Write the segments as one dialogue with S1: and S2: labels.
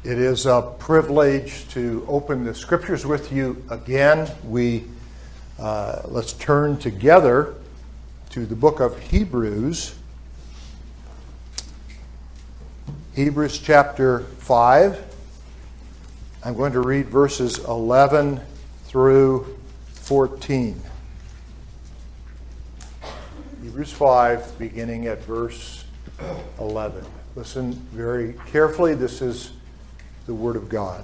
S1: It is a privilege to open the Scriptures with you again. Let's turn together to the book of Hebrews. Hebrews chapter 5. I'm going to read verses 11 through 14. Hebrews 5, beginning at verse 11. Listen very carefully. This is the Word of God.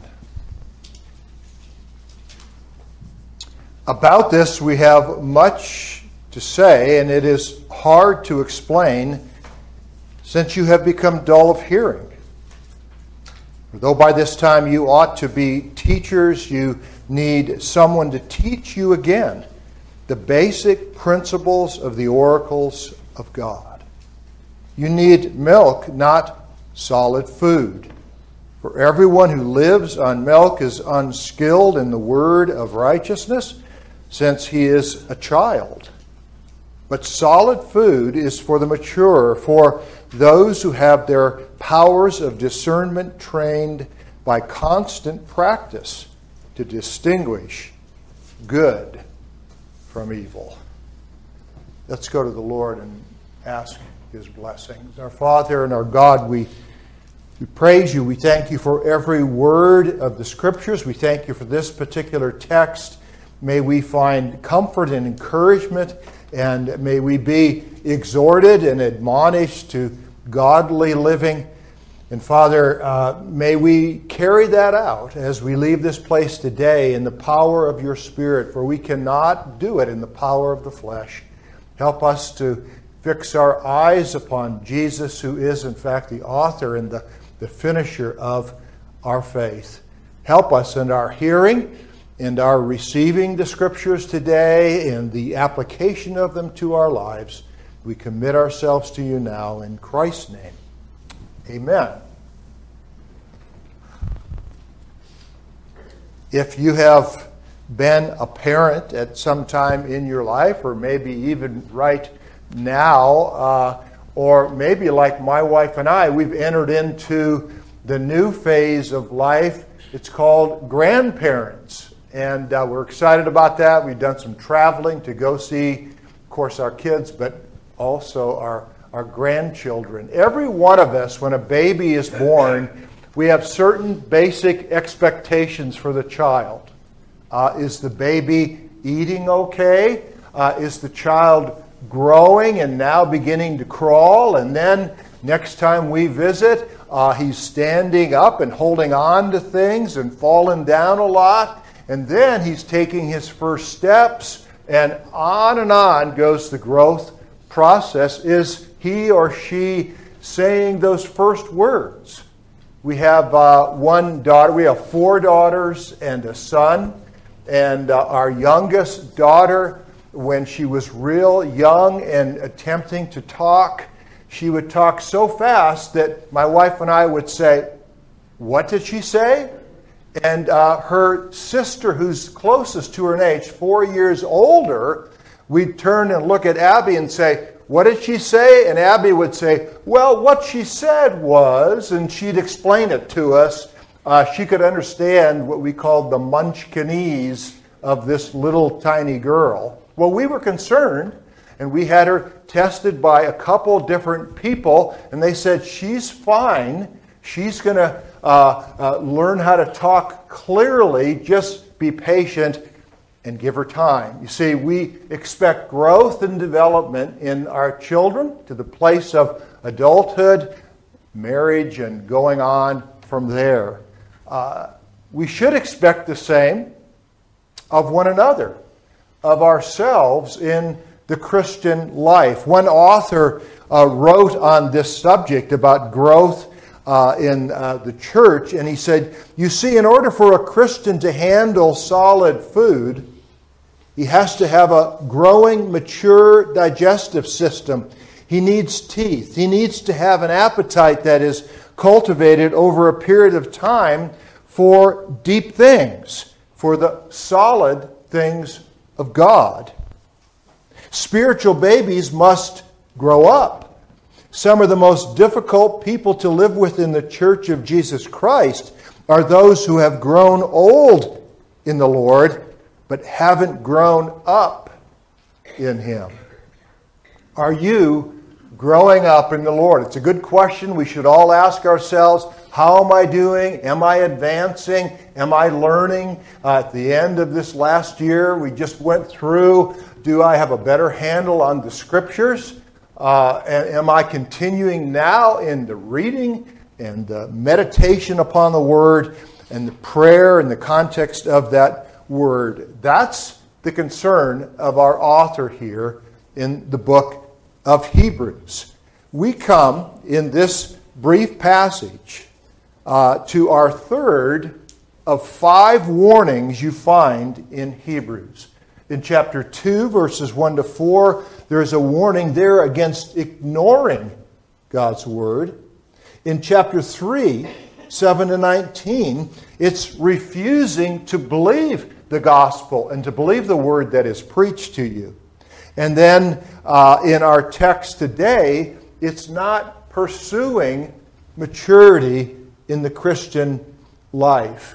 S1: About this we have much to say, and it is hard to explain, since you have become dull of hearing. For though by this time you ought to be teachers, you need someone to teach you again the basic principles of the oracles of God. You need milk, not solid food. For everyone who lives on milk is unskilled in the word of righteousness, since he is a child. But solid food is for the mature, for those who have their powers of discernment trained by constant practice to distinguish good from evil. Let's go to the Lord and ask His blessings. Our Father and our God, we praise you. We thank you for every word of the Scriptures. We thank you for this particular text. May we find comfort and encouragement, and may we be exhorted and admonished to godly living. And Father, may we carry that out as we leave this place today in the power of your Spirit, for we cannot do it in the power of the flesh. Help us to fix our eyes upon Jesus, who is in fact the author and the finisher of our faith. Help us in our hearing and our receiving the Scriptures today and the application of them to our lives. We commit ourselves to you now in Christ's name. Amen. If you have been a parent at some time in your life, or maybe even right now, or maybe like my wife and I, we've entered into the new phase of life. It's called grandparents. And we're excited about that. We've done some traveling to go see, of course, our kids, but also our grandchildren. Every one of us, when a baby is born, we have certain basic expectations for the child. Is the baby eating okay? Is the child growing and now beginning to crawl? And then next time we visit, he's standing up and holding on to things and falling down a lot. And then he's taking his first steps, and on goes the growth process. Is he or she saying those first words? We have one daughter. We have 4 daughters and a son. And our youngest daughter, when she was real young and attempting to talk, she would talk so fast that my wife and I would say, "What did she say?" And her sister, who's closest to her in age, 4 years older, we'd turn and look at Abby and say, "What did she say?" And Abby would say, "Well, what she said was," and she'd explain it to us. She could understand what we called the munchkinese of this little tiny girl. Well, we were concerned, and we had her tested by a couple different people, and they said, "She's fine. She's going to learn how to talk clearly. Just be patient and give her time." You see, we expect growth and development in our children to the place of adulthood, marriage, and going on from there. We should expect the same of one another, of ourselves in the Christian life. One author wrote on this subject about growth in the church, and he said, "You see, in order for a Christian to handle solid food, he has to have a growing, mature digestive system. He needs teeth. He needs to have an appetite that is cultivated over a period of time for deep things, for the solid things of God. Spiritual babies must grow up. Some of the most difficult people to live with in the Church of Jesus Christ are those who have grown old in the Lord, but haven't grown up in Him. Are you growing up in the Lord? It's a good question we should all ask ourselves. How am I doing? Am I advancing? Am I learning? At the end of this last year we just went through, do I have a better handle on the Scriptures? And am I continuing now in the reading and the meditation upon the Word and the prayer in the context of that Word? That's the concern of our author here in the book of Hebrews. We come in this brief passage to our third of 5 warnings you find in Hebrews. In chapter 2, verses 1 to 4, there's a warning there against ignoring God's Word. In chapter 3, 7 to 19, it's refusing to believe the gospel and to believe the Word that is preached to you. And then in our text today, it's not pursuing maturity in the Christian life.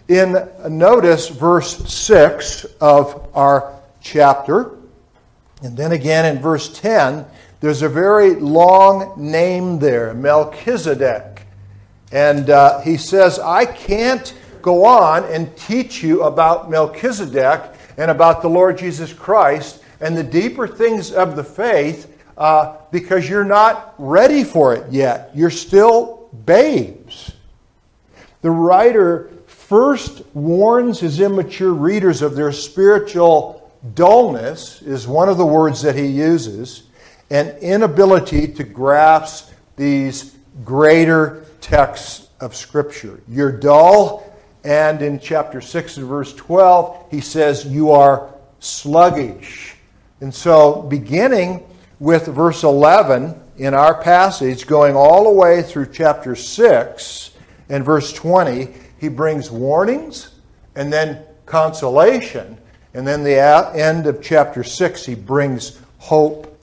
S1: Notice verse 6 of our chapter. And then again in verse 10, there's a very long name there, Melchizedek. And he says, I can't go on and teach you about Melchizedek and about the Lord Jesus Christ and the deeper things of the faith because you're not ready for it yet. You're still babes. The writer first warns his immature readers of their spiritual dullness, is one of the words that he uses, and inability to grasp these greater texts of Scripture. You're dull, and in chapter 6 and verse 12, he says you are sluggish. And so, beginning with verse 11 in our passage, going all the way through chapter 6 and verse 20, he brings warnings and then consolation. And then the end of chapter 6, he brings hope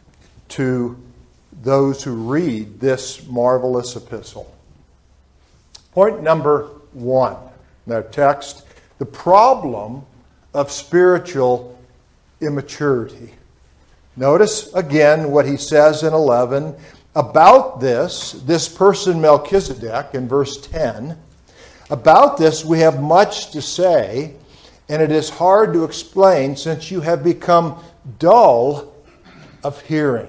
S1: to those who read this marvelous epistle. Point number 1 in our text, the problem of spiritual immaturity. Notice again what he says in 11 about this person Melchizedek in verse 10. About this we have much to say, and it is hard to explain since you have become dull of hearing.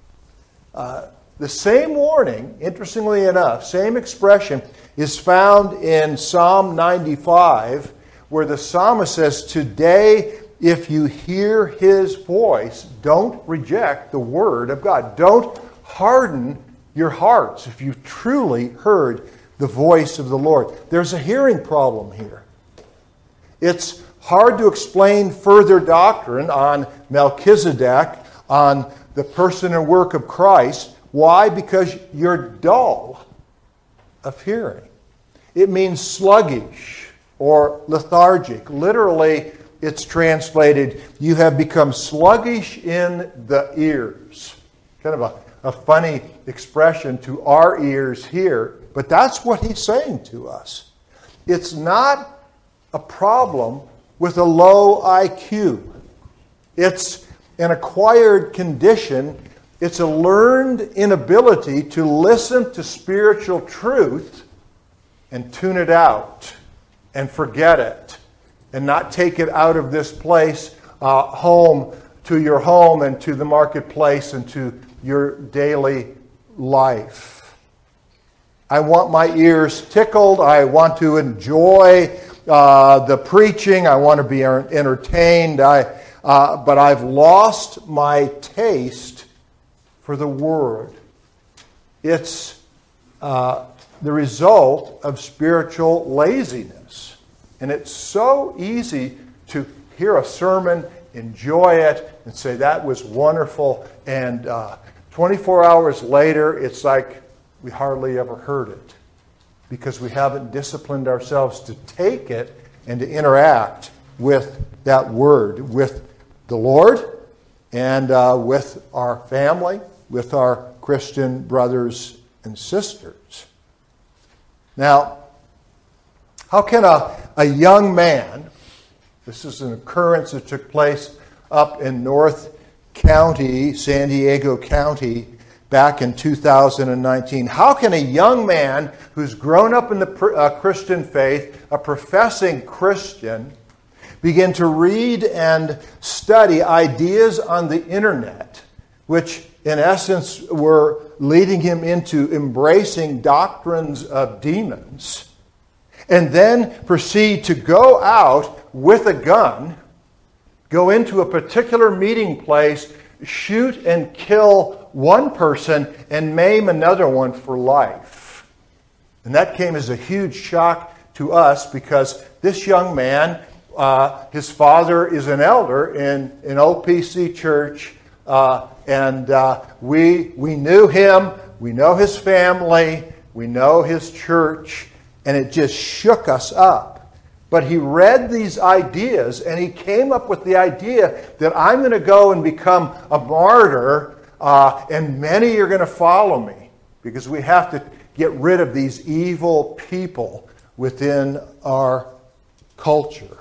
S1: The same warning, interestingly enough, same expression, is found in Psalm 95, where the psalmist says, today, if you hear His voice, don't reject the Word of God. Don't harden your hearts if you've truly heard the voice of the Lord. There's a hearing problem here. It's hard to explain further doctrine on Melchizedek, on the person and work of Christ. Why? Because you're dull of hearing. It means sluggish or lethargic. Literally, it's translated, you have become sluggish in the ears. Kind of a funny expression to our ears here, but that's what he's saying to us. It's not a problem with a low IQ. It's an acquired condition. It's a learned inability to listen to spiritual truth and tune it out and forget it and not take it out of this place home to your home and to the marketplace and to your daily life. I want my ears tickled. I want to enjoy the preaching. I want to be entertained. But I've lost my taste for the Word. It's the result of spiritual laziness. And it's so easy to hear a sermon, enjoy it, and say, that was wonderful. And 24 hours later, it's like we hardly ever heard it because we haven't disciplined ourselves to take it and to interact with that Word, with the Lord and with our family, with our Christian brothers and sisters. Now, how can a young man, this is an occurrence that took place up in North County, San Diego County, back in 2019. How can a young man who's grown up in the Christian faith, a professing Christian, begin to read and study ideas on the internet, which in essence were leading him into embracing doctrines of demons, and then proceed to go out with a gun, go into a particular meeting place, shoot and kill one person, and maim another one for life? And that came as a huge shock to us because this young man, his father is an elder in an OPC church, and we knew him, we know his family, we know his church, and it just shook us up. But he read these ideas, and he came up with the idea that I'm going to go and become a martyr, and many are going to follow me, because we have to get rid of these evil people within our culture.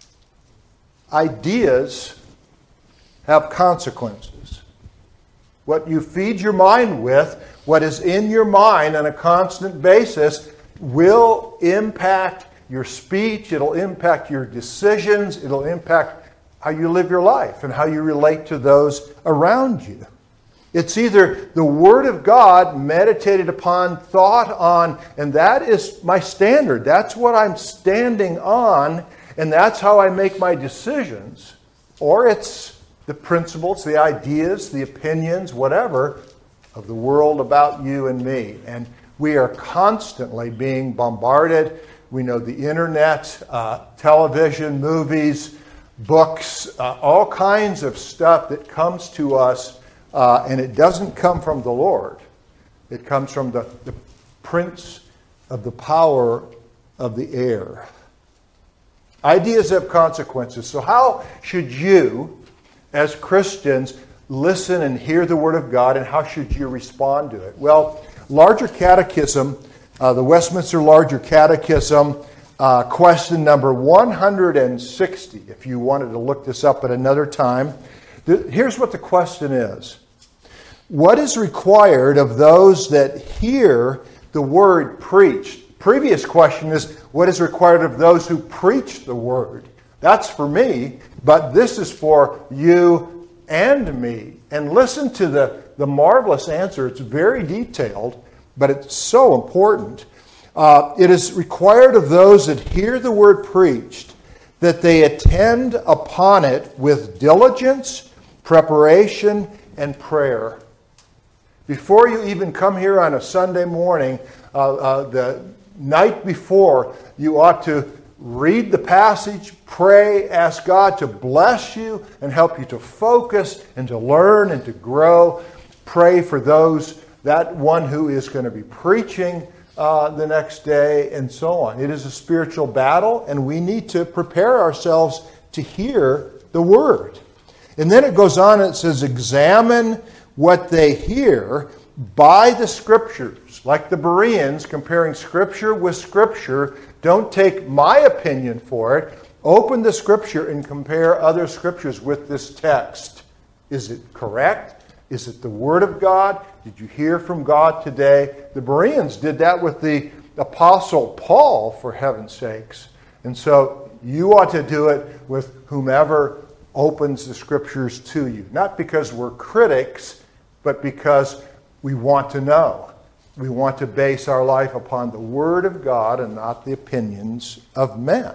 S1: Ideas have consequences. What you feed your mind with, what is in your mind on a constant basis, will impact your speech, it'll impact your decisions, it'll impact how you live your life and how you relate to those around you. It's either the Word of God meditated upon, thought on, and that is my standard. That's what I'm standing on, and that's how I make my decisions. Or it's the principles, the ideas, the opinions, whatever, of the world about you and me. And we are constantly being bombarded. We know the internet, television, movies, books, all kinds of stuff that comes to us, and it doesn't come from the Lord. It comes from the prince of the power of the air. Ideas have consequences. So how should you, as Christians, listen and hear the Word of God, and how should you respond to it? Well, Larger Catechism, the Westminster Larger Catechism, question number 160, if you wanted to look this up at another time. Here's what the question is. What is required of those that hear the Word preached? Previous question is, what is required of those who preach the Word? That's for me, but this is for you and me. And listen to the marvelous answer. It's very detailed, but it's so important. It is required of those that hear the Word preached that they attend upon it with diligence, preparation, and prayer. Before you even come here on a Sunday morning, the night before, you ought to read the passage, pray, ask God to bless you and help you to focus and to learn and to grow. Pray for that one who is going to be preaching the next day, and so on. It is a spiritual battle, and we need to prepare ourselves to hear the Word. And then it goes on and it says, examine what they hear by the Scriptures. Like the Bereans, comparing Scripture with Scripture. Don't take my opinion for it. Open the Scripture and compare other Scriptures with this text. Is it correct? Is it the Word of God? Did you hear from God today? The Bereans did that with the Apostle Paul, for heaven's sakes. And so you ought to do it with whomever opens the Scriptures to you. Not because we're critics, but because we want to know. We want to base our life upon the Word of God and not the opinions of men.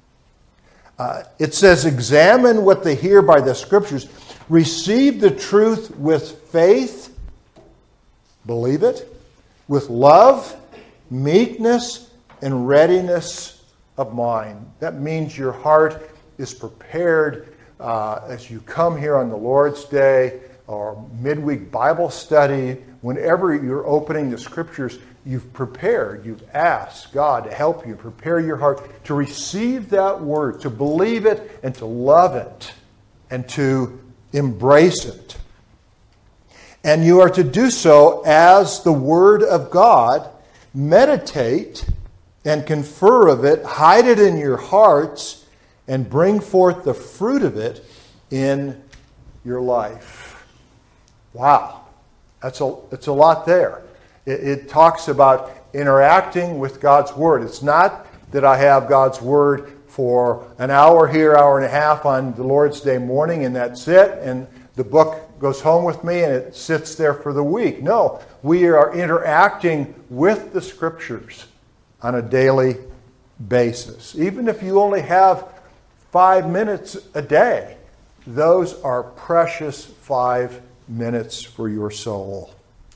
S1: It says, examine what they hear by the Scriptures. Receive the truth with faith. Believe it. With love, meekness, and readiness of mind. That means your heart is prepared as you come here on the Lord's Day or midweek Bible study. Whenever you're opening the Scriptures, you've prepared, you've asked God to help you prepare your heart to receive that Word, to believe it and to love it and to embrace it. And you are to do so as the Word of God. Meditate and confer of it, hide it in your hearts, and bring forth the fruit of it in your life. Wow, it's a lot there. It talks about interacting with God's Word. It's not that I have God's Word for an hour here, hour and a half on the Lord's Day morning, and that's it, and the book goes home with me and it sits there for the week. No, we are interacting with the Scriptures on a daily basis. Even if you only have 5 minutes a day, those are precious 5 minutes for your soul.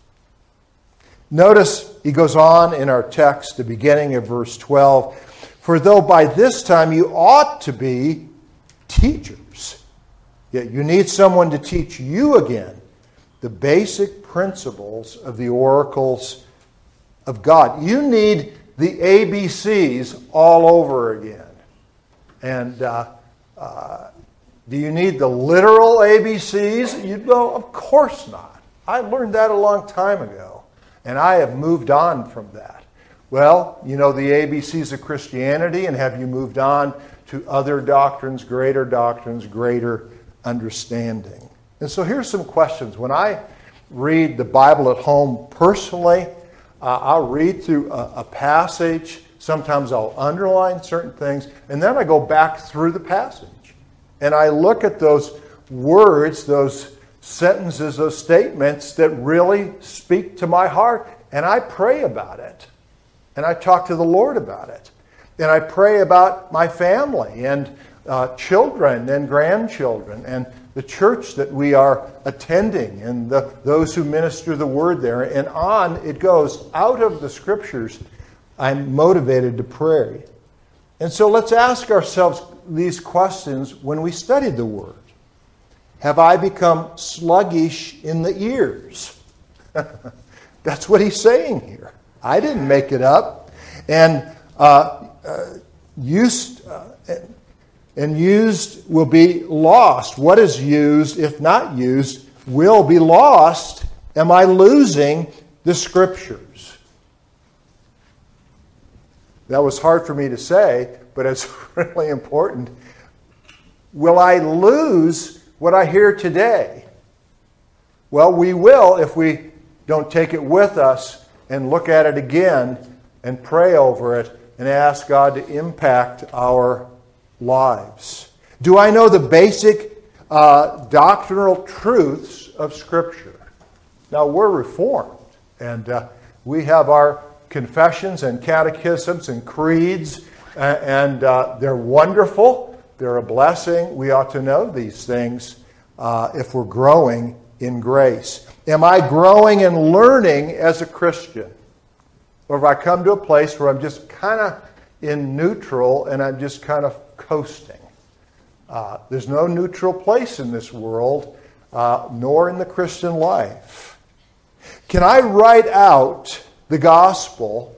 S1: Notice he goes on in our text, the beginning of verse 12, for though by this time you ought to be teachers, yet you need someone to teach you again the basic principles of the oracles of God. You need the ABCs all over again. And do you need the literal ABCs? You go, of course not. I learned that a long time ago, and I have moved on from that. Well, you know the ABCs of Christianity, and have you moved on to other doctrines, greater understanding? And so here's some questions. When I read the Bible at home personally, I'll read through a passage. Sometimes I'll underline certain things, and then I go back through the passage. And I look at those words, those sentences, those statements that really speak to my heart, and I pray about it. And I talk to the Lord about it. And I pray about my family and children and grandchildren and the church that we are attending and those who minister the word there. And on it goes. Out of the Scriptures, I'm motivated to pray. And so let's ask ourselves these questions when we study the Word. Have I become sluggish in the ears? That's what he's saying here. I didn't make it up. And used will be lost. What is used, if not used, will be lost. Am I losing the Scriptures? That was hard for me to say, but it's really important. Will I lose what I hear today? Well, we will if we don't take it with us and look at it again and pray over it and ask God to impact our lives. Do I know the basic doctrinal truths of Scripture? Now, we're Reformed, and we have our confessions and catechisms and creeds, and they're wonderful. They're a blessing. We ought to know these things if we're growing in grace. Am I growing and learning as a Christian? Or have I come to a place where I'm just kind of in neutral and I'm just kind of coasting? There's no neutral place in this world, nor in the Christian life. Can I write out the gospel?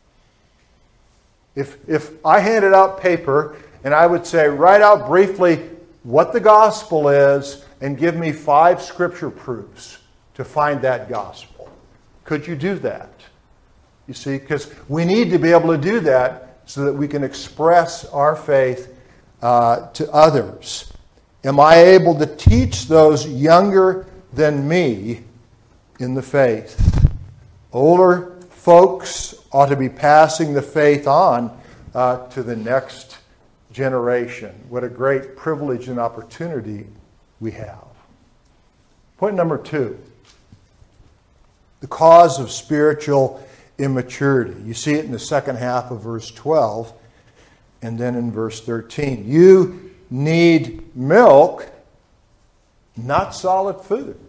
S1: If I handed out paper and I would say, write out briefly what the gospel is and give me 5 scripture proofs to find that gospel. Could you do that? You see, because we need to be able to do that so that we can express our faith to others. Am I able to teach those younger than me in the faith? Older folks ought to be passing the faith on to the next generation. What a great privilege and opportunity we have. Point number 2. The cause of spiritual immaturity. You see it in the second half of verse 12 and then in verse 13. You need milk, not solid food.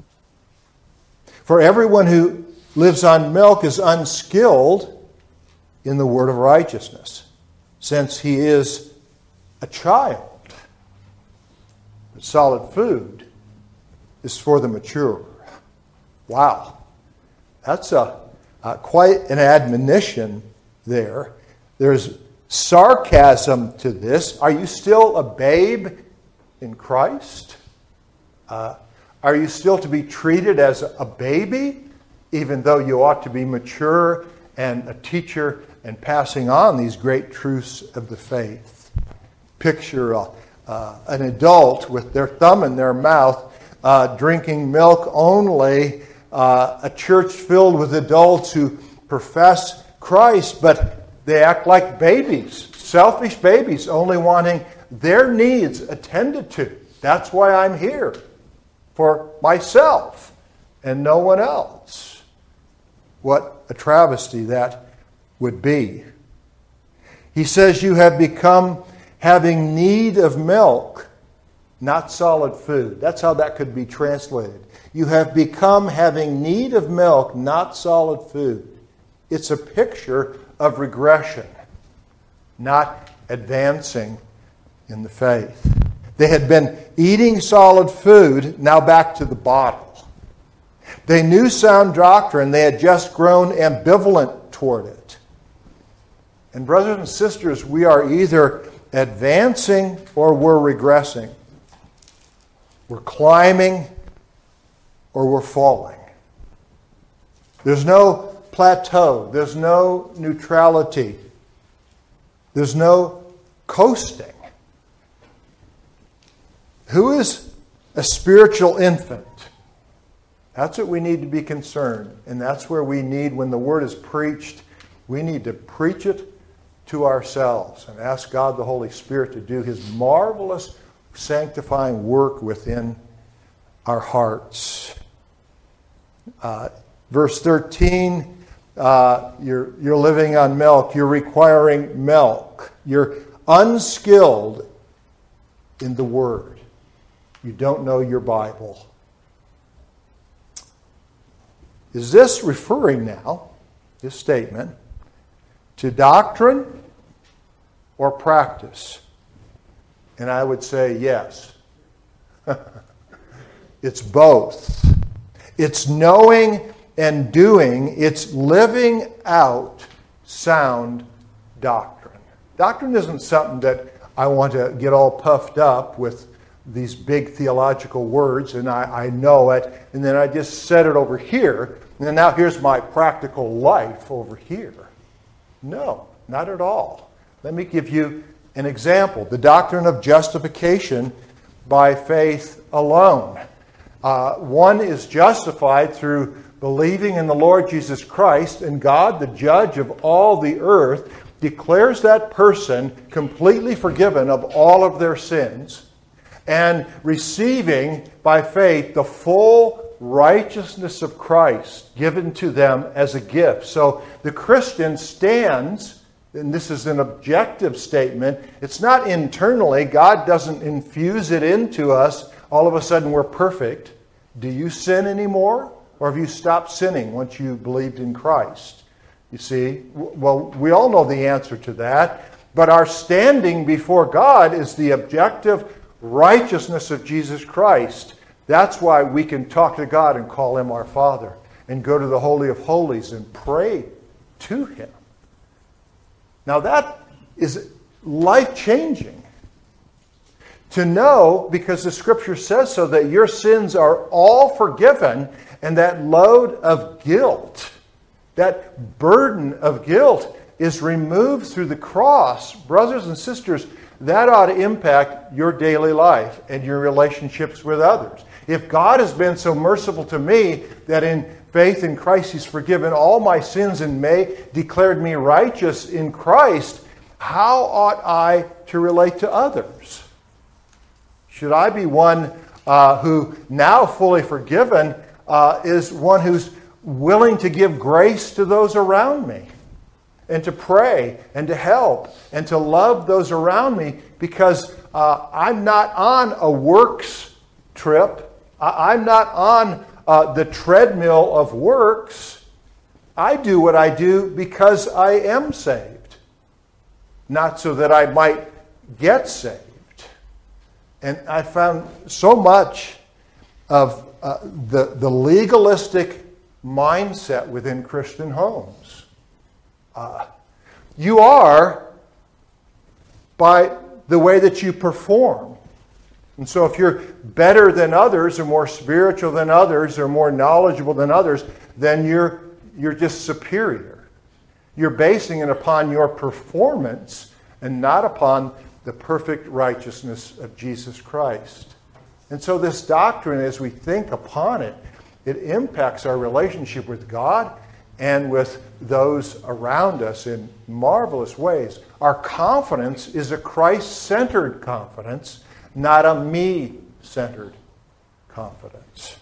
S1: For everyone who lives on milk is unskilled in the word of righteousness, since he is a child. But solid food is for the mature. Wow. That's quite an admonition there. There's sarcasm to this. Are you still a babe in Christ? Are Are you still to be treated as a baby, even though you ought to be mature and a teacher and passing on these great truths of the faith? Picture an adult with their thumb in their mouth, drinking milk only, a church filled with adults who profess Christ, but they act like babies, selfish babies, only wanting their needs attended to. That's why I'm here, for myself and no one else. What a travesty that would be. He says you have become having need of milk, not solid food. That's how that could be translated. You have become having need of milk, not solid food. It's a picture of regression, not advancing in the faith. They had been eating solid food, now back to the bottle. They knew sound doctrine, they had just grown ambivalent toward it. And brothers and sisters, we are either advancing or we're regressing. We're climbing or we're falling. There's no plateau. There's no neutrality. There's no coasting. Who is a spiritual infant? That's what we need to be concerned. And that's where we need, when the word is preached, we need to preach it to ourselves and ask God the Holy Spirit to do His marvelous sanctifying work within our hearts. Verse 13, you're living on milk. You're requiring milk. You're unskilled in the Word. You don't know your Bible. Is this referring now, this statement, to doctrine or practice? And I would say yes. It's both. It's knowing and doing. It's living out sound doctrine. Doctrine isn't something that I want to get all puffed up with these big theological words and I know it, and then I just set it over here, and then now here's my practical life over here. No, not at all. Let me give you an example. The doctrine of justification by faith alone. One is justified through believing in the Lord Jesus Christ, and God, the judge of all the earth, declares that person completely forgiven of all of their sins and receiving by faith the full righteousness of Christ given to them as a gift. So the Christian stands, and this is an objective statement, it's not internally. God doesn't infuse it into us. All of a sudden we're perfect. Do you sin anymore? Or have you stopped sinning once you believed in Christ? You see, well, we all know the answer to that. But our standing before God is the objective righteousness of Jesus Christ. That's why we can talk to God and call Him our Father and go to the Holy of Holies and pray to Him. Now that is life-changing. To know, because the Scripture says so, that your sins are all forgiven, and that load of guilt, that burden of guilt is removed through the cross. Brothers and sisters, that ought to impact your daily life and your relationships with others. If God has been so merciful to me that in faith in Christ He's forgiven all my sins and declared me righteous in Christ, how ought I to relate to others? Should I be one who, now fully forgiven, is one who's willing to give grace to those around me and to pray and to help and to love those around me, because I'm not on a works trip. I'm not on the treadmill of works. I do what I do because I am saved, not so that I might get saved. And I found so much of the legalistic mindset within Christian homes. You are by the way that you perform. And so if you're better than others, or more spiritual than others, or more knowledgeable than others, then you're just superior. You're basing it upon your performance and not upon the perfect righteousness of Jesus Christ. And so this doctrine, as we think upon it, it impacts our relationship with God and with those around us in marvelous ways. Our confidence is a Christ-centered confidence, not a me-centered confidence.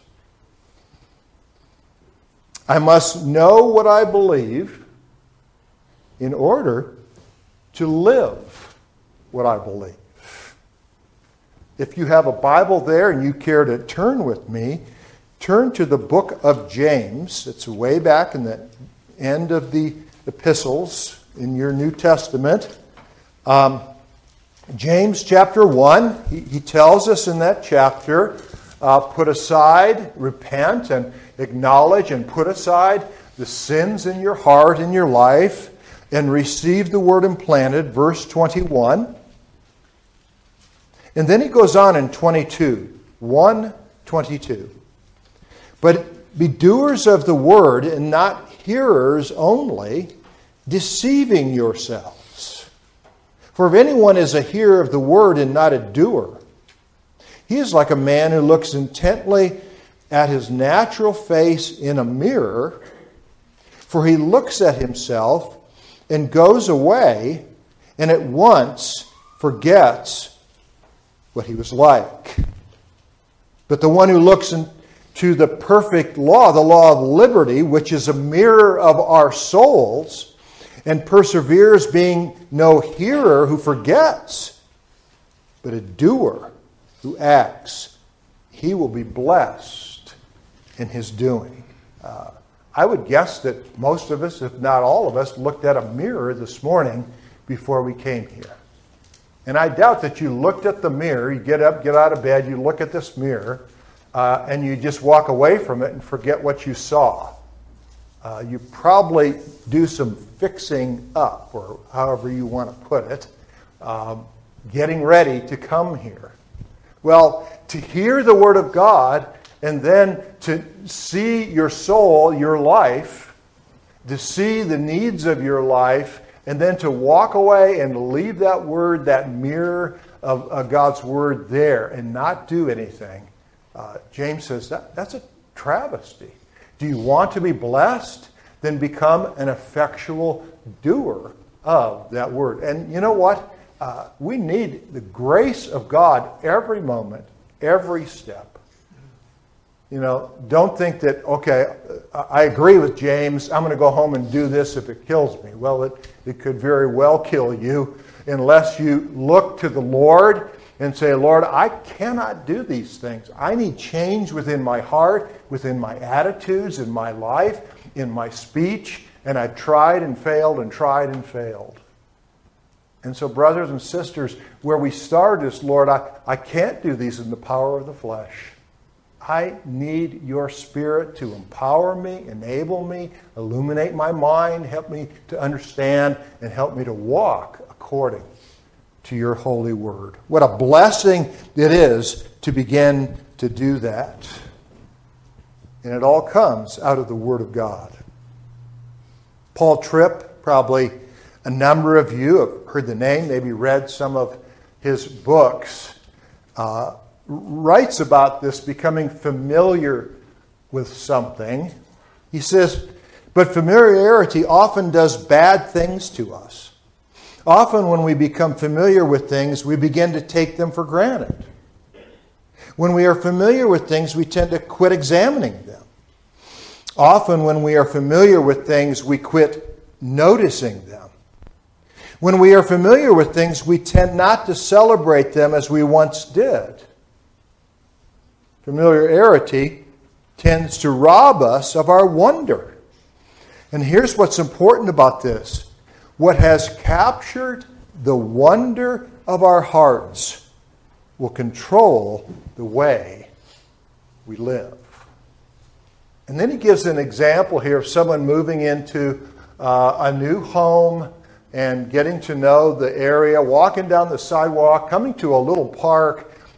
S1: I must know what I believe in order to live what I believe. If you have a Bible there and you care to turn with me, turn to the book of James. It's way back in the end of the epistles in your New Testament. James chapter 1, he tells us in that chapter, put aside, repent, and acknowledge and put aside the sins in your heart, in your life, and receive the word implanted, verse 21. And then he goes on in 22, 1:22. But be doers of the word and not hearers only, deceiving yourselves. For if anyone is a hearer of the word and not a doer, he is like a man who looks intently at his natural face in a mirror, for he looks at himself and goes away and at once forgets what he was like. But the one who looks into the perfect law, the law of liberty, which is a mirror of our souls, and perseveres, being no hearer who forgets, but a doer who acts, he will be blessed in his doing. I would guess that most of us, if not all of us, looked at a mirror this morning before we came here. And I doubt that you looked at the mirror, you get up, get out of bed, you look at this mirror, and you just walk away from it and forget what you saw. You probably do some fixing up, or however you want to put it, getting ready to come here. Well, to hear the Word of God and then to see your soul, your life, to see the needs of your life, and then to walk away and leave that Word, that mirror of God's Word there and not do anything, James says that's a travesty. Do you want to be blessed? Then become an effectual doer of that Word. And you know what? We need the grace of God every moment, every step. You know, don't think that, okay, I agree with James, I'm going to go home and do this if it kills me. Well, it could very well kill you unless you look to the Lord and say, Lord, I cannot do these things. I need change within my heart, within my attitudes, in my life, in my speech, and I've tried and failed and tried and failed. And so, brothers and sisters, where we start is, Lord, I can't do these in the power of the flesh. I need your Spirit to empower me, enable me, illuminate my mind, help me to understand, and help me to walk according to your holy word. What a blessing it is to begin to do that. And it all comes out of the Word of God. Paul Tripp, probably a number of you have heard the name, maybe read some of his books, writes about this becoming familiar with something. He says, but familiarity often does bad things to us. Often when we become familiar with things, we begin to take them for granted. When we are familiar with things, we tend to quit examining them. Often when we are familiar with things, we quit noticing them. When we are familiar with things, we tend not to celebrate them as we once did. Familiarity tends to rob us of our wonder. And here's what's important about this. What has captured the wonder of our hearts will control the way we live. And then he gives an example here of someone moving into a new home and getting to know the area, walking down the sidewalk, coming to a little park,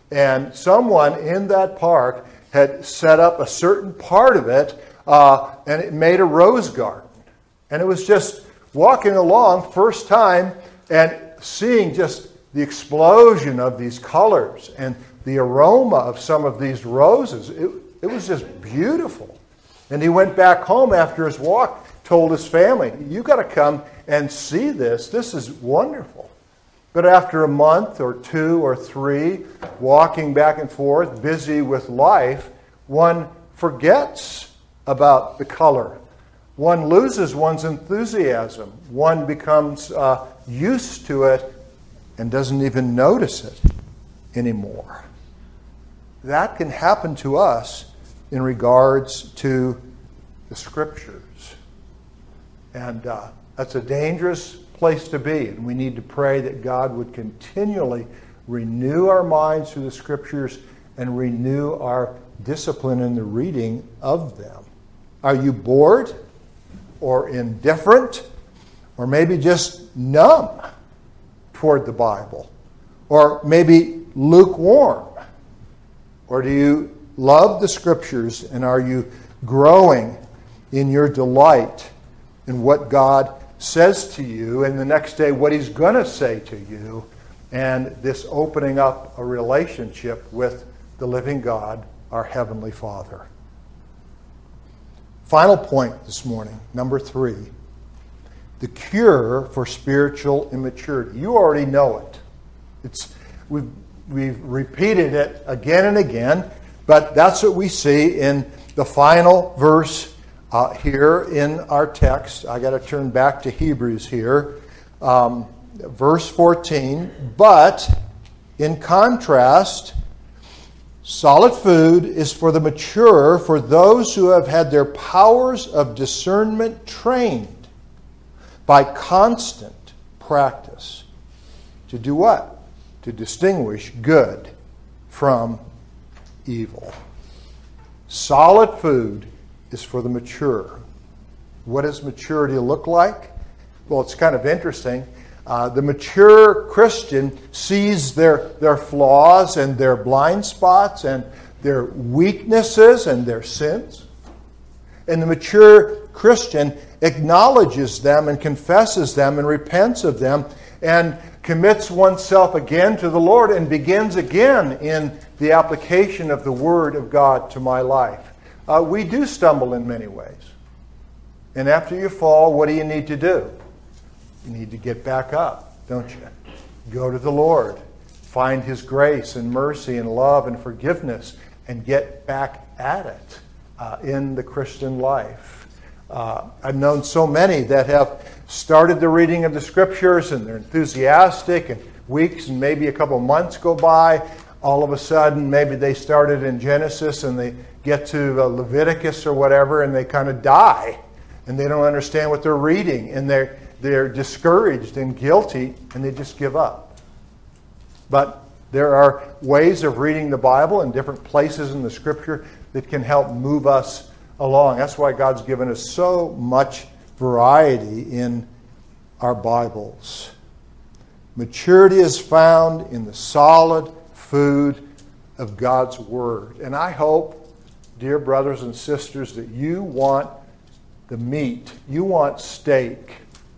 S1: And someone in that park had set up a certain part of it, and it made a rose garden. And it was just walking along, first time, and seeing just the explosion of these colors and the aroma of some of these roses. It was just beautiful. And he went back home after his walk, told his family, "You got to come and see this. This is wonderful." But after a month or 2 or 3, walking back and forth, busy with life, one forgets about the color. One loses one's enthusiasm. One becomes used to it and doesn't even notice it anymore. That can happen to us in regards to the Scriptures. And that's a dangerous place to be. And we need to pray that God would continually renew our minds through the Scriptures and renew our discipline in the reading of them. Are you bored or indifferent or maybe just numb toward the Bible? Or maybe lukewarm? Or do you love the Scriptures, and are you growing in your delight in what God says to you, and the next day what He's going to say to you, and this opening up a relationship with the living God, our Heavenly Father? Final point this morning, number 3. The cure for spiritual immaturity. You already know it. We've repeated it again and again, but that's what we see in the final verse here in our text. I got to turn back to Hebrews here. Verse 14. But in contrast, solid food is for the mature, for those who have had their powers of discernment trained by constant practice. To do what? To distinguish good from evil. Solid food is for the mature. What does maturity look like? Well, it's kind of interesting. The mature Christian sees their flaws and their blind spots and their weaknesses and their sins. And the mature Christian acknowledges them and confesses them and repents of them and commits oneself again to the Lord and begins again in the application of the Word of God to my life. We do stumble in many ways. And after you fall, what do you need to do? You need to get back up, don't you? Go to the Lord. Find His grace and mercy and love and forgiveness and get back at it in the Christian life. I've known so many that have started the reading of the Scriptures and they're enthusiastic, and weeks and maybe a couple months go by. All of a sudden, maybe they started in Genesis and they get to Leviticus or whatever, and they kind of die. And they don't understand what they're reading, and they're discouraged and guilty, and they just give up. But there are ways of reading the Bible in different places in the Scripture that can help move us along. That's why God's given us so much variety in our Bibles. Maturity is found in the solid food of God's Word. And I hope, dear brothers and sisters, that you want the meat. You want steak.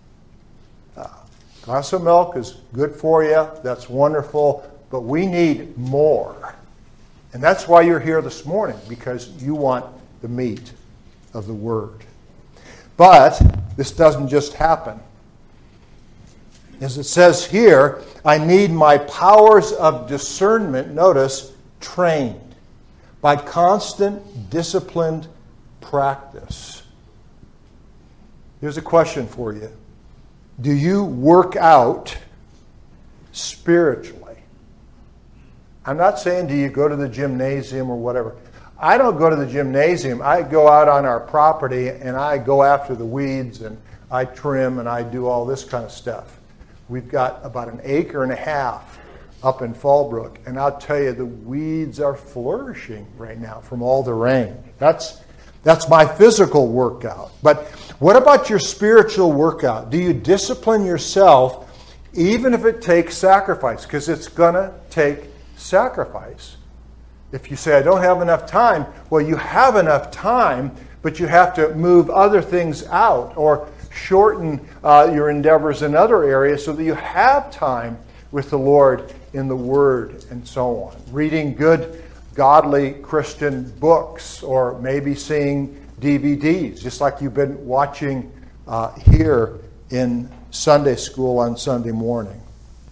S1: Glass of milk is good for you. That's wonderful. But we need more. And that's why you're here this morning, because you want the meat of the Word. But this doesn't just happen. As it says here, I need my powers of discernment, notice, trained by constant, disciplined practice. Here's a question for you. Do you work out spiritually? I'm not saying do you go to the gymnasium or whatever. I don't go to the gymnasium. I go out on our property and I go after the weeds and I trim and I do all this kind of stuff. We've got about 1.5 acres up in Fallbrook, and I'll tell you, the weeds are flourishing right now from all the rain. That's my physical workout. But what about your spiritual workout? Do you discipline yourself even if it takes sacrifice? Because it's going to take sacrifice. If you say, I don't have enough time, well, you have enough time, but you have to move other things out or shorten your endeavors in other areas so that you have time with the Lord in the Word and so on. Reading good, godly Christian books, or maybe seeing DVDs, just like you've been watching here in Sunday school on Sunday morning.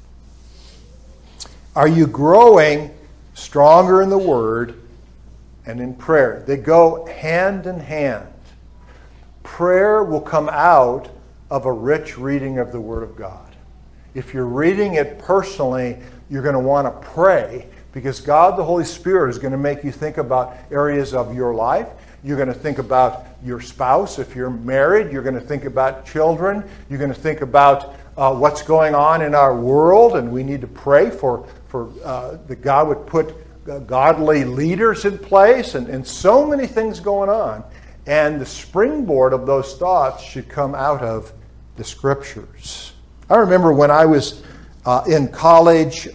S1: Are you growing stronger in the Word and in prayer? They go hand in hand. Prayer will come out of a rich reading of the Word of God. If you're reading it personally, you're going to want to pray, because God, the Holy Spirit, is going to make you think about areas of your life. You're going to think about your spouse. If you're married, you're going to think about children. You're going to think about what's going on in our world, and we need to pray for that God would put godly leaders in place, and so many things going on. And the springboard of those thoughts should come out of the Scriptures. I remember when I was in college,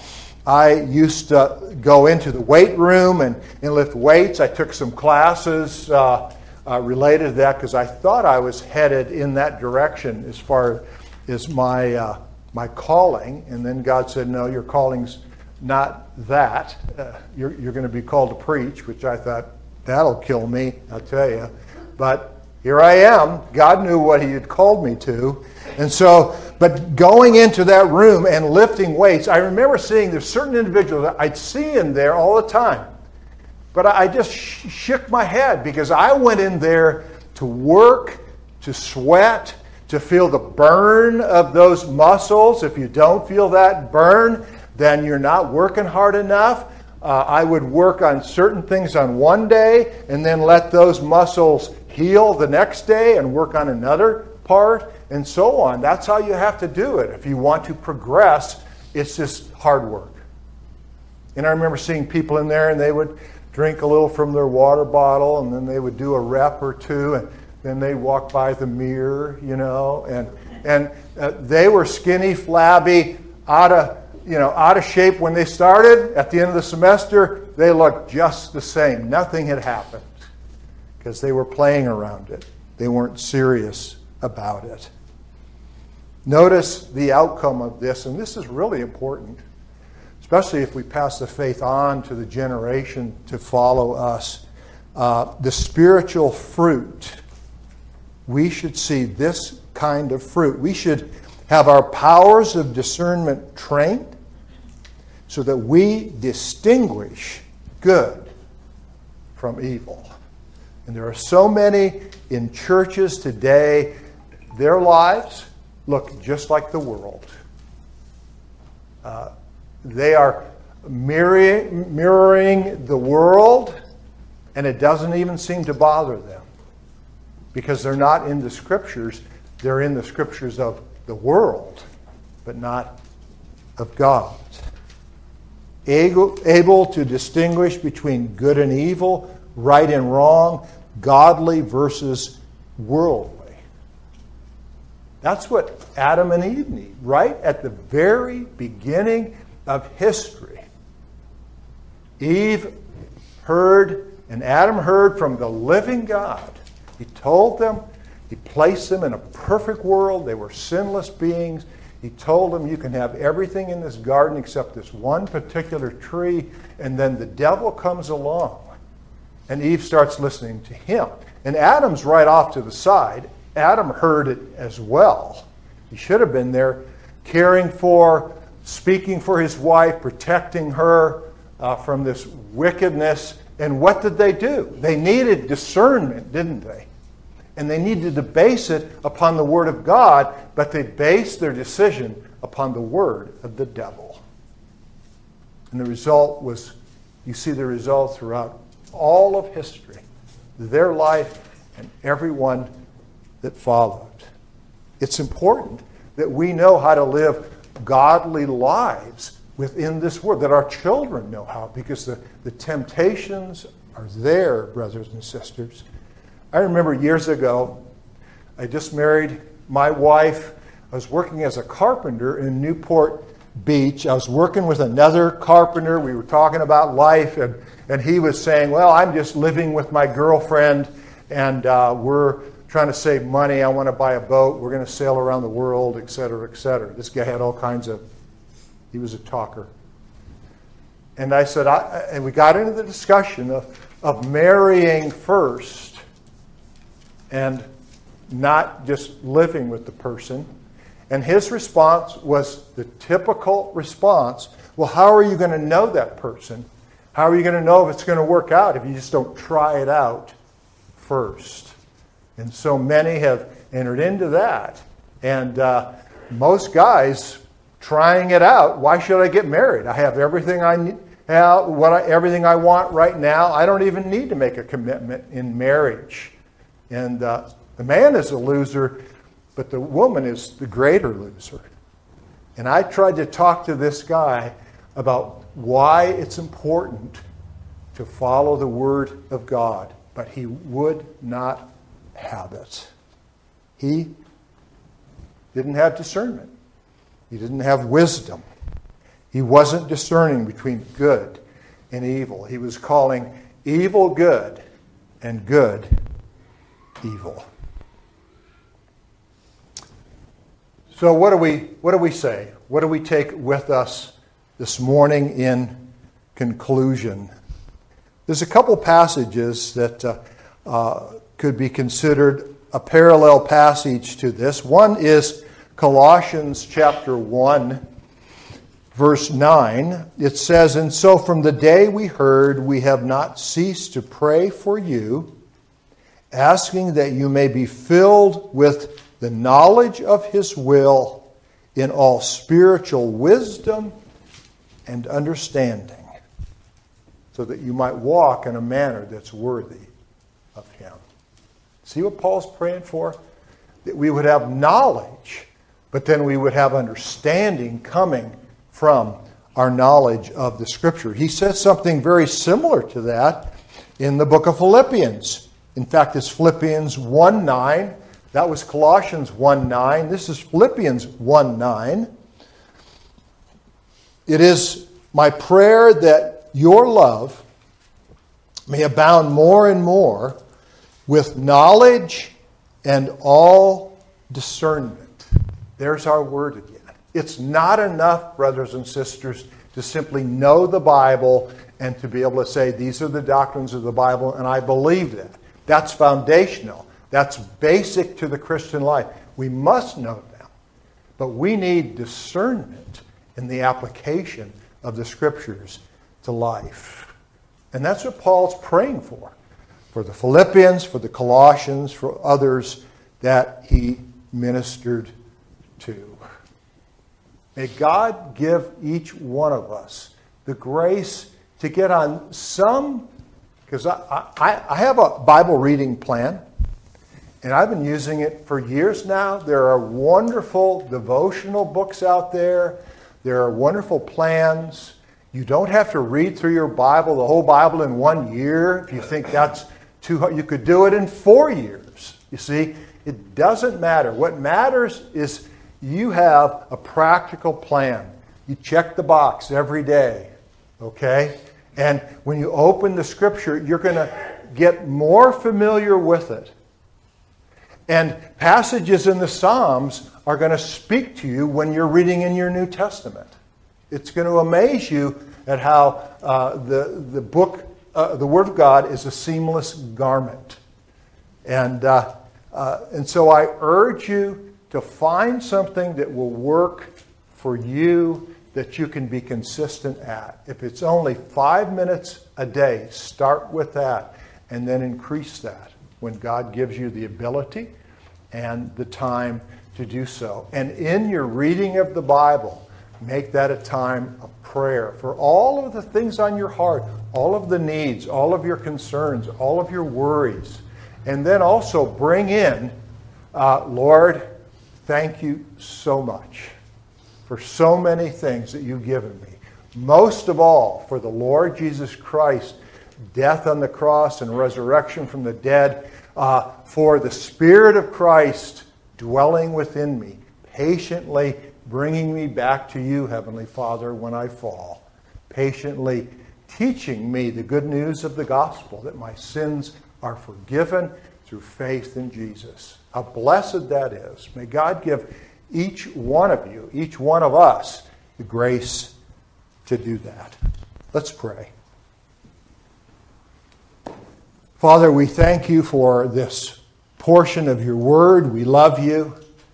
S1: I used to go into the weight room and lift weights. I took some classes related to that because I thought I was headed in that direction as far as my calling. And then God said, no, your calling's not that. You're going to be called to preach, which I thought, that'll kill me, I'll tell you. But here I am. God knew what He had called me to. And so, but going into that room and lifting weights, I remember seeing there's certain individuals that I'd see in there all the time. But I just shook my head, because I went in there to work, to sweat, to feel the burn of those muscles. If you don't feel that burn, then you're not working hard enough. I would work on certain things on one day and then let those muscles heal the next day and work on another part and so on. That's how you have to do it. If you want to progress, it's just hard work. And I remember seeing people in there, and they would drink a little from their water bottle, and then they would do a rep or two, and then they'd walk by the mirror, and they were skinny, flabby, out of shape when they started. At the end of the semester, they looked just the same. Nothing had happened, because they were playing around it. They weren't serious about it. Notice the outcome of this, and this is really important, especially if we pass the faith on to the generation to follow us. The spiritual fruit, we should see this kind of fruit. We should have our powers of discernment trained so that we distinguish good from evil. And there are so many in churches today, their lives look just like the world. They are mirroring the world, and it doesn't even seem to bother them, because they're not in the Scriptures. They're in the Scriptures of the world, but not of God. Able to distinguish between good and evil, right and wrong, godly versus worldly. That's what Adam and Eve need, right at the very beginning of history. Eve heard, and Adam heard from the living God. He told them, He placed them in a perfect world. They were sinless beings. He told them, you can have everything in this garden except this one particular tree. And then the devil comes along, and Eve starts listening to him. And Adam's right off to the side. Adam heard it as well. He should have been there caring for, speaking for his wife, protecting her from this wickedness. And what did they do? They needed discernment, didn't they? And they needed to base it upon the Word of God, but they based their decision upon the word of the devil. And the result was, you see the result throughout all of history, their life and everyone that followed. It's important that we know how to live godly lives within this world, that our children know how, because the temptations are there, brothers and sisters. I remember years ago, I just married my wife. I was working as a carpenter in Newport beach. I was working with another carpenter. We were talking about life, and he was saying, well, I'm just living with my girlfriend, and we're trying to save money. I want to buy a boat. We're going to sail around the world, et cetera, et cetera. This guy had all kinds of, he was a talker. And I said, and we got into the discussion of marrying first and not just living with the person. And his response was the typical response, well, how are you going to know that person? How are you going to know if it's going to work out if you just don't try it out first? And so many have entered into that. And most guys trying it out, why should I get married? I have everything I need. Everything I want right now. I don't even need to make a commitment in marriage. And the man is a loser, but the woman is the greater loser. And I tried to talk to this guy about why it's important to follow the Word of God, but he would not have it. He didn't have discernment. He didn't have wisdom. He wasn't discerning between good and evil. He was calling evil good and good evil. So what do we say? What do we take with us this morning in conclusion? There's a couple passages that could be considered a parallel passage to this. One is Colossians chapter 1. Verse 9, it says, and so from the day we heard, we have not ceased to pray for you, asking that you may be filled with the knowledge of His will in all spiritual wisdom and understanding, so that you might walk in a manner that's worthy of Him. See what Paul's praying for? That we would have knowledge, but then we would have understanding coming from our knowledge of the Scripture. He says something very similar to that in the book of Philippians. In fact, it's Philippians 1:9. That was Colossians 1:9. This is Philippians 1:9. It is my prayer that your love may abound more and more with knowledge and all discernment. There's our word again. It's not enough, brothers and sisters, to simply know the Bible and to be able to say, these are the doctrines of the Bible, and I believe that. That's foundational. That's basic to the Christian life. We must know them. But we need discernment in the application of the Scriptures to life. And that's what Paul's praying for the Philippians, for the Colossians, for others that he ministered to. May God give each one of us the grace to get on some, because I have a Bible reading plan, and I've been using it for years now. There are wonderful devotional books out there. There are wonderful plans. You don't have to read through your Bible, the whole Bible in 1 year. If you think that's too hard, you could do it in 4 years. You see, it doesn't matter. What matters is you have a practical plan. You check the box every day, okay? And when you open the Scripture, you're going to get more familiar with it. And passages in the Psalms are going to speak to you when you're reading in your New Testament. It's going to amaze you at how the Word of God is a seamless garment. And so I urge you to find something that will work for you, that you can be consistent at. If it's only 5 minutes a day, start with that and then increase that when God gives you the ability and the time to do so. And in your reading of the Bible, make that a time of prayer for all of the things on your heart, all of the needs, all of your concerns, all of your worries. And then also bring in, Lord, thank you so much for so many things that you've given me. Most of all, for the Lord Jesus Christ, death on the cross and resurrection from the dead, for the Spirit of Christ dwelling within me, patiently bringing me back to you, Heavenly Father, when I fall, patiently teaching me the good news of the gospel, that my sins are forgiven through faith in Jesus. How blessed that is. May God give each one of you, each one of us, the grace to do that. Let's pray. Father, we thank you for this portion of your word. We love you.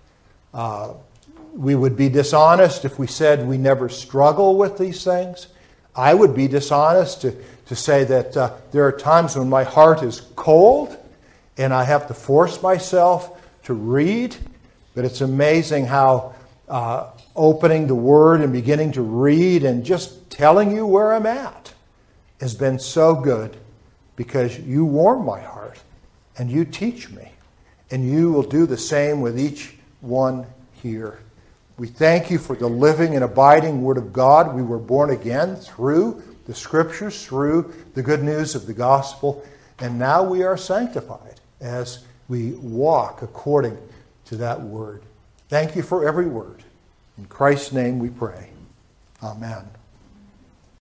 S1: We would be dishonest if we said we never struggle with these things. I would be dishonest to say that there are times when my heart is cold and I have to force myself to read. But it's amazing how opening the Word and beginning to read and just telling you where I'm at has been so good, because you warm my heart and you teach me. And you will do the same with each one here. We thank you for the living and abiding Word of God. We were born again through the Scriptures, through the good news of the gospel. And now we are sanctified as we walk according to that Word. Thank you for every word. In Christ's name we pray. Amen.